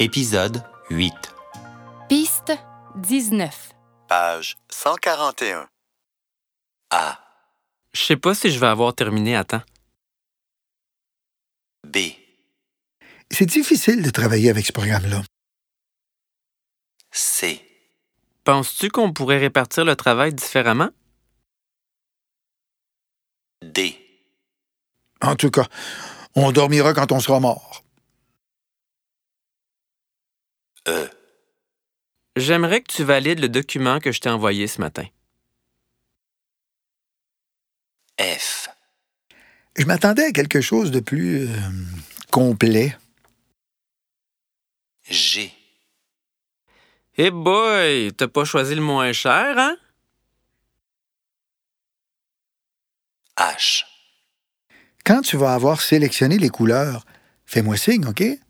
Épisode 8. Piste 19. Page 141. A. Je sais pas si je vais avoir terminé à temps. B. C'est difficile de travailler avec ce programme-là. C. Penses-tu qu'on pourrait répartir le travail différemment? D. En tout cas, on dormira quand on sera mort. E. J'aimerais que tu valides le document que je t'ai envoyé ce matin. F. Je m'attendais à quelque chose de plus complet. G. Eh boy, t'as pas choisi le moins cher, hein? H. Quand tu vas avoir sélectionné les couleurs, fais-moi signe, OK?